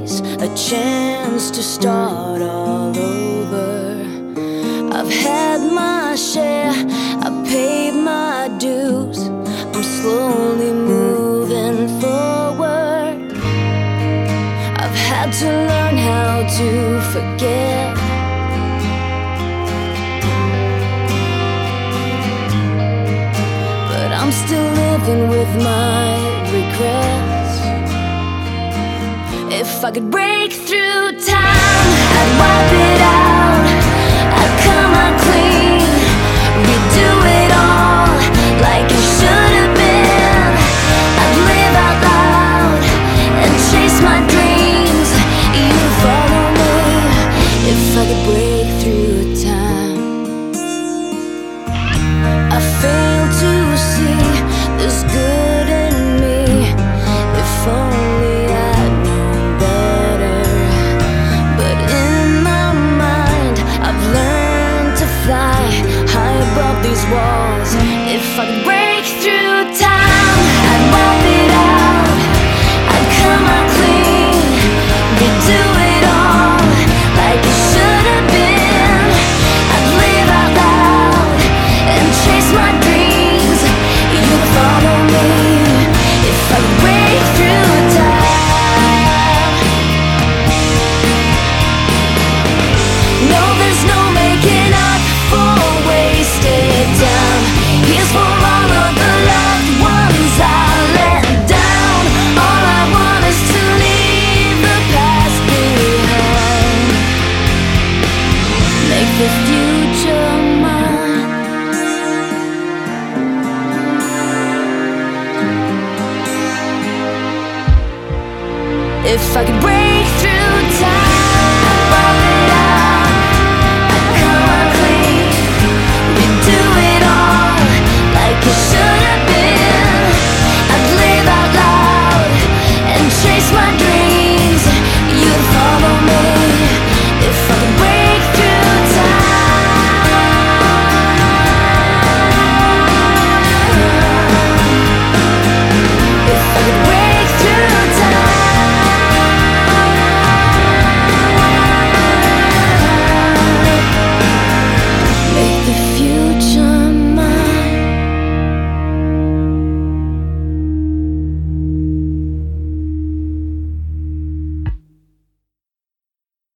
days, a chance to start all over. I've had my share, I paid my dues. I'm slowly moving forward. I've had to learn how to forget. But I'm still living with my regrets. If I could break through time, I'd wipe it out. I'd come out clean, redo it all like it should have been. I'd live out loud and chase my dreams. You'd follow me if I could break through time. I fail to see there's good in me. If only I'd known better. But in my mind, I've learned to fly high above these walls. If I could break through time, I'd wipe it out. I'd come out clean, redo it all like it should have been. I'd live out loud and chase my dreams. You'd follow me if I could break through time. No, there's no making up for wasted time. Here's for all of the loved ones I let down. All I want is to leave the past behind. Make the future mine. If I could break through